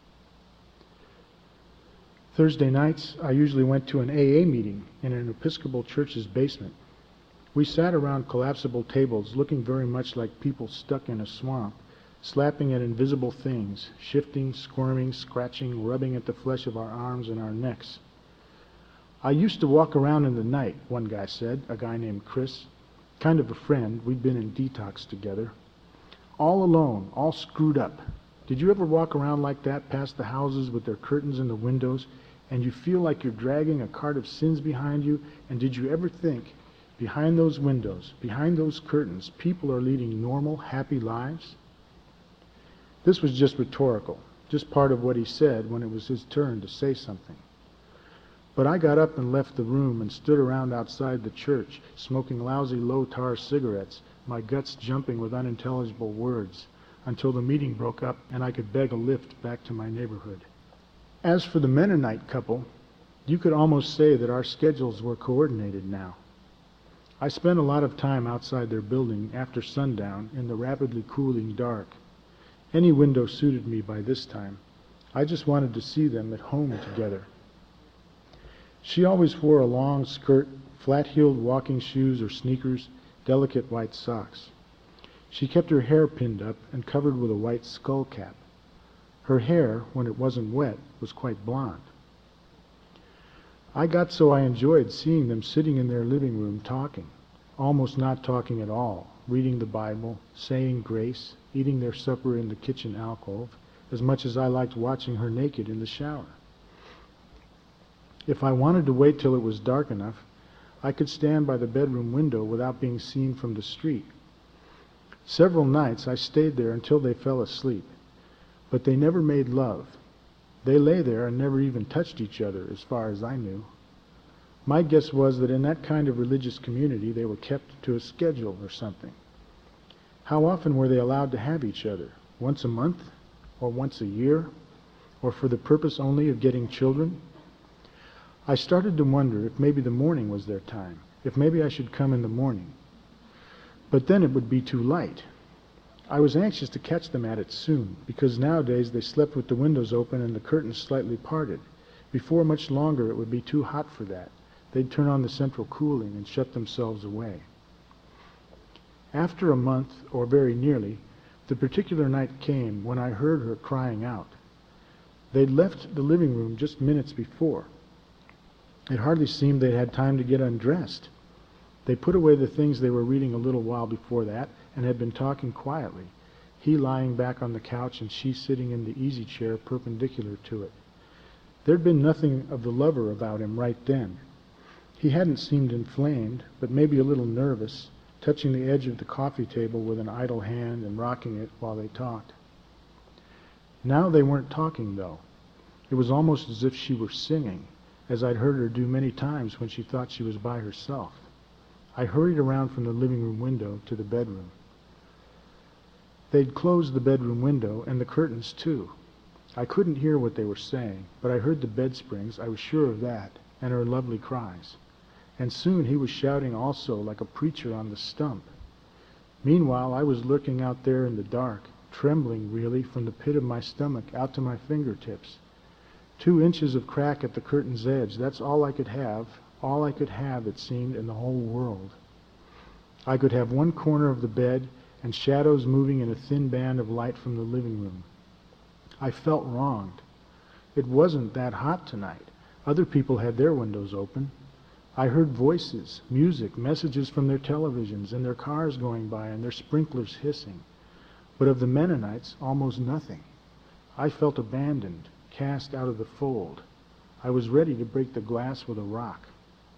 Thursday nights, I usually went to an AA meeting in an Episcopal church's basement. We sat around collapsible tables looking very much like people stuck in a swamp, slapping at invisible things, shifting, squirming, scratching, rubbing at the flesh of our arms and our necks. I used to walk around in the night, one guy said, a guy named Chris, kind of a friend. We'd been in detox together. All alone, all screwed up. Did you ever walk around like that past the houses with their curtains in the windows, and you feel like you're dragging a cart of sins behind you? And did you ever think, behind those windows, behind those curtains, people are leading normal, happy lives? This was just rhetorical, just part of what he said when it was his turn to say something. But I got up and left the room and stood around outside the church, smoking lousy low-tar cigarettes, my guts jumping with unintelligible words, until the meeting broke up and I could beg a lift back to my neighborhood. As for the Mennonite couple, you could almost say that our schedules were coordinated now. I spent a lot of time outside their building after sundown in the rapidly cooling dark. Any window suited me by this time. I just wanted to see them at home together. She always wore a long skirt, flat-heeled walking shoes or sneakers, delicate white socks. She kept her hair pinned up and covered with a white skull cap. Her hair, when it wasn't wet, was quite blonde. I got so I enjoyed seeing them sitting in their living room talking, almost not talking at all, reading the Bible, saying grace, eating their supper in the kitchen alcove, as much as I liked watching her naked in the shower. If I wanted to wait till it was dark enough, I could stand by the bedroom window without being seen from the street. Several nights I stayed there until they fell asleep, but they never made love. They lay there and never even touched each other, as far as I knew. My guess was that in that kind of religious community they were kept to a schedule or something. How often were they allowed to have each other? Once a month? Or once a year? Or for the purpose only of getting children? I started to wonder if maybe the morning was their time, if maybe I should come in the morning. But then it would be too light. I was anxious to catch them at it soon, because nowadays they slept with the windows open and the curtains slightly parted. Before much longer it would be too hot for that. They'd turn on the central cooling and shut themselves away. After a month, or very nearly, the particular night came when I heard her crying out. They'd left the living room just minutes before. It hardly seemed they'd had time to get undressed. They put away the things they were reading a little while before that and had been talking quietly, he lying back on the couch and she sitting in the easy chair perpendicular to it. There'd been nothing of the lover about him right then. He hadn't seemed inflamed, but maybe a little nervous, touching the edge of the coffee table with an idle hand and rocking it while they talked. Now they weren't talking, though. It was almost as if she were singing, as I'd heard her do many times when she thought she was by herself. I hurried around from the living room window to the bedroom. They'd closed the bedroom window and the curtains, too. I couldn't hear what they were saying, but I heard the bed springs, I was sure of that, and her lovely cries. And soon he was shouting also, like a preacher on the stump. Meanwhile, I was lurking out there in the dark, trembling, really, from the pit of my stomach out to my fingertips. 2 inches of crack at the curtain's edge, that's all I could have, it seemed, in the whole world. I could have one corner of the bed, and shadows moving in a thin band of light from the living room. I felt wronged. It wasn't that hot tonight. Other people had their windows open. I heard voices, music, messages from their televisions, and their cars going by, and their sprinklers hissing. But of the Mennonites, almost nothing. I felt abandoned, cast out of the fold. I was ready to break the glass with a rock.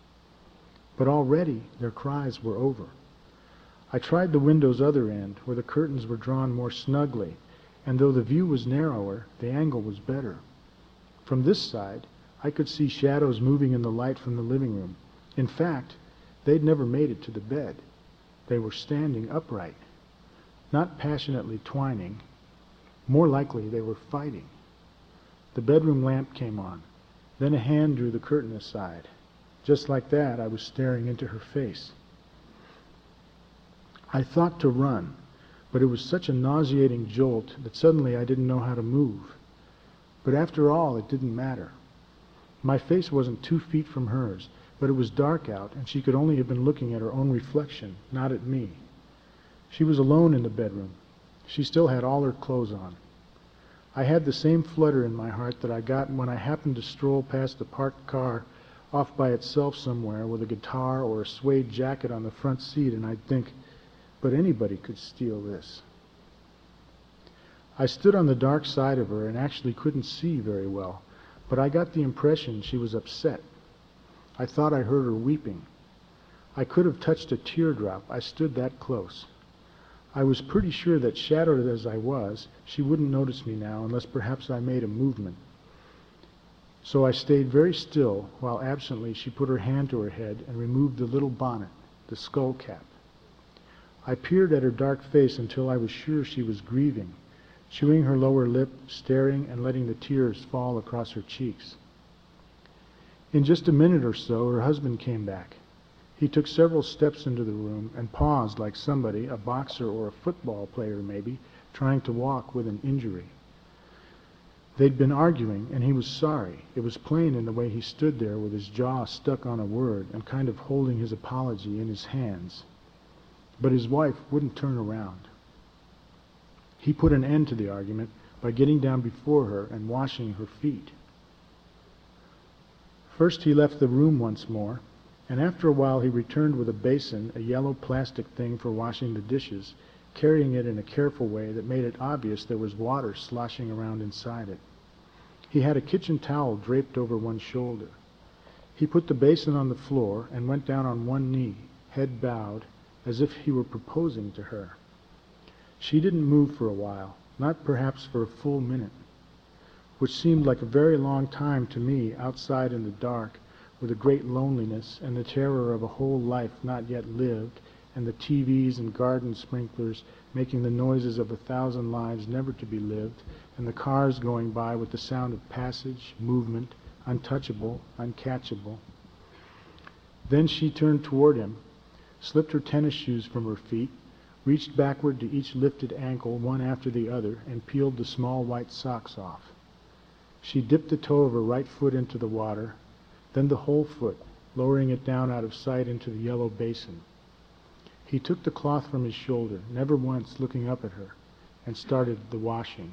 But already their cries were over. I tried the window's other end, where the curtains were drawn more snugly, and though the view was narrower, the angle was better. From this side, I could see shadows moving in the light from the living room. In fact, they'd never made it to the bed. They were standing upright, not passionately twining. More likely they were fighting. The bedroom lamp came on. Then a hand drew the curtain aside. Just like that, I was staring into her face. I thought to run, but it was such a nauseating jolt that suddenly I didn't know how to move. But after all, it didn't matter. My face wasn't 2 feet from hers, but it was dark out, and she could only have been looking at her own reflection, not at me. She was alone in the bedroom. She still had all her clothes on. I had the same flutter in my heart that I got when I happened to stroll past a parked car off by itself somewhere with a guitar or a suede jacket on the front seat, and I'd think, but anybody could steal this. I stood on the dark side of her and actually couldn't see very well, but I got the impression she was upset. I thought I heard her weeping. I could have touched a teardrop. I stood that close. I was pretty sure that, shadowed as I was, she wouldn't notice me now unless perhaps I made a movement. So I stayed very still while absently she put her hand to her head and removed the little bonnet, the skull cap. I peered at her dark face until I was sure she was grieving, chewing her lower lip, staring and letting the tears fall across her cheeks. In just a minute or so, her husband came back. He took several steps into the room and paused like somebody, a boxer or a football player maybe, trying to walk with an injury. They'd been arguing, and he was sorry. It was plain in the way he stood there with his jaw stuck on a word and kind of holding his apology in his hands. But his wife wouldn't turn around. He put an end to the argument by getting down before her and washing her feet. First he left the room once more, and after a while he returned with a basin, a yellow plastic thing for washing the dishes, carrying it in a careful way that made it obvious there was water sloshing around inside it. He had a kitchen towel draped over one shoulder. He put the basin on the floor and went down on one knee, head bowed, as if he were proposing to her. She didn't move for a while, not perhaps for a full minute, which seemed like a very long time to me outside in the dark, with a great loneliness and the terror of a whole life not yet lived, and the TVs and garden sprinklers making the noises of 1,000 lives never to be lived, and the cars going by with the sound of passage, movement, untouchable, uncatchable. Then she turned toward him, slipped her tennis shoes from her feet, reached backward to each lifted ankle one after the other, and peeled the small white socks off. She dipped the toe of her right foot into the water, then the whole foot, lowering it down out of sight into the yellow basin. He took the cloth from his shoulder, never once looking up at her, and started the washing.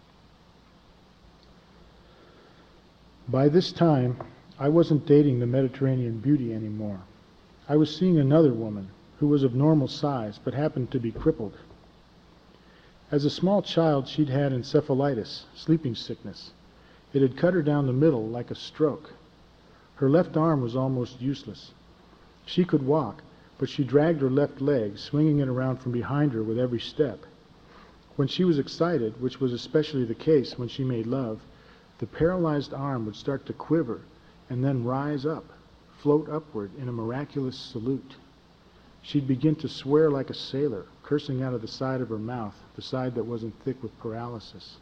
By this time, I wasn't dating the Mediterranean beauty anymore. I was seeing another woman who was of normal size but happened to be crippled. As a small child, she'd had encephalitis, sleeping sickness. It had cut her down the middle like a stroke. Her left arm was almost useless. She could walk, but she dragged her left leg, swinging it around from behind her with every step. When she was excited, which was especially the case when she made love, the paralyzed arm would start to quiver and then rise up, float upward in a miraculous salute. She'd begin to swear like a sailor, cursing out of the side of her mouth, the side that wasn't thick with paralysis.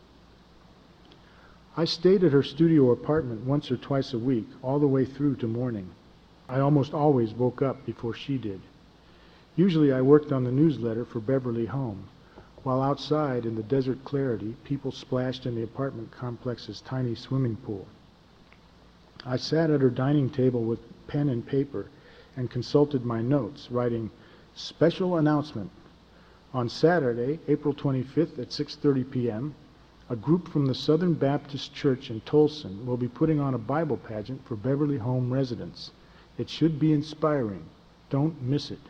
I stayed at her studio apartment once or twice a week, all the way through to morning. I almost always woke up before she did. Usually I worked on the newsletter for Beverly Home, while outside in the desert clarity, people splashed in the apartment complex's tiny swimming pool. I sat at her dining table with pen and paper and consulted my notes, writing, "Special announcement. On Saturday, April 25th at 6:30 p.m., a group from the Southern Baptist Church in Tolson will be putting on a Bible pageant for Beverly Home residents. It should be inspiring. Don't miss it."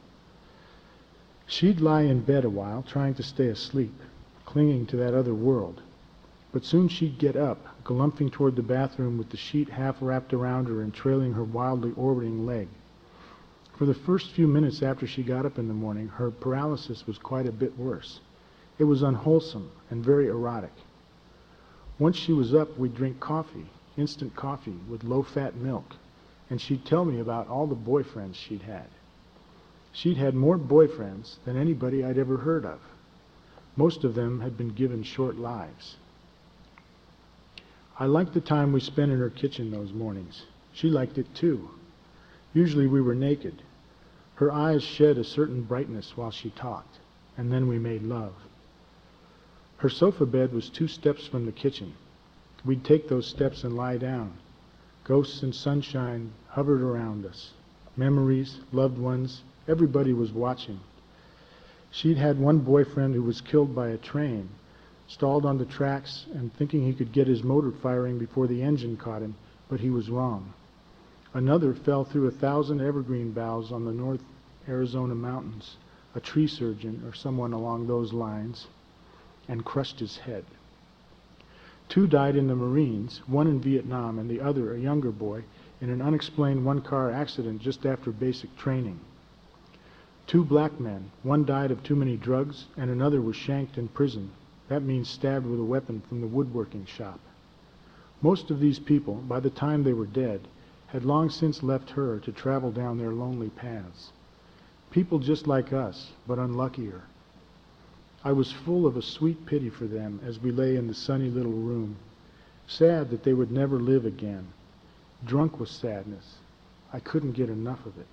She'd lie in bed a while, trying to stay asleep, clinging to that other world. But soon she'd get up, galumphing toward the bathroom with the sheet half wrapped around her and trailing her wildly orbiting leg. For the first few minutes after she got up in the morning, her paralysis was quite a bit worse. It was unwholesome and very erotic. Once she was up, we'd drink coffee, instant coffee with low-fat milk, and she'd tell me about all the boyfriends she'd had. She'd had more boyfriends than anybody I'd ever heard of. Most of them had been given short lives. I liked the time we spent in her kitchen those mornings. She liked it too. Usually we were naked. Her eyes shed a certain brightness while she talked, and then we made love. Her sofa bed was 2 steps from the kitchen. We'd take those steps and lie down. Ghosts and sunshine hovered around us. Memories, loved ones, everybody was watching. She'd had one boyfriend who was killed by a train, stalled on the tracks and thinking he could get his motor firing before the engine caught him, but he was wrong. Another fell through 1,000 evergreen boughs on the North Arizona mountains, a tree surgeon or someone along those lines, and crushed his head. 2 died in the Marines, one in Vietnam and the other, a younger boy, in an unexplained one-car accident just after basic training. 2 black men, one died of too many drugs and another was shanked in prison. That means stabbed with a weapon from the woodworking shop. Most of these people, by the time they were dead, had long since left her to travel down their lonely paths. People just like us, but unluckier. I was full of a sweet pity for them as we lay in the sunny little room, sad that they would never live again, drunk with sadness. I couldn't get enough of it.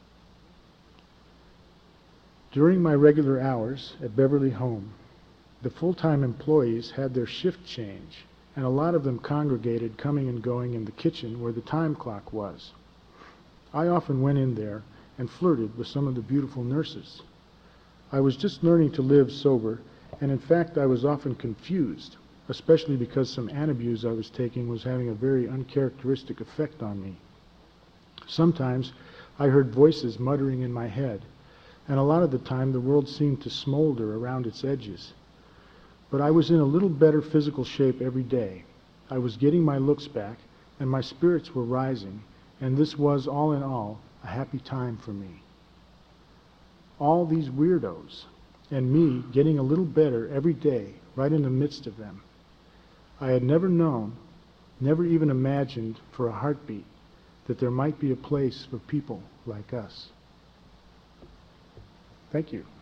During my regular hours at Beverly Home, the full-time employees had their shift change, and a lot of them congregated coming and going in the kitchen where the time clock was. I often went in there and flirted with some of the beautiful nurses. I was just learning to live sober, and in fact I was often confused. especially because some Antabuse I was taking was having a very uncharacteristic effect on me. Sometimes I heard voices muttering in my head, and a lot of the time the world seemed to smolder around its edges. But I was in a little better physical shape every day. I was getting my looks back, and my spirits were rising, and this was, all in all, a happy time for me. All these weirdos, and me getting a little better every day, right in the midst of them. I had never known, never even imagined for a heartbeat, that there might be a place for people like us. Thank you.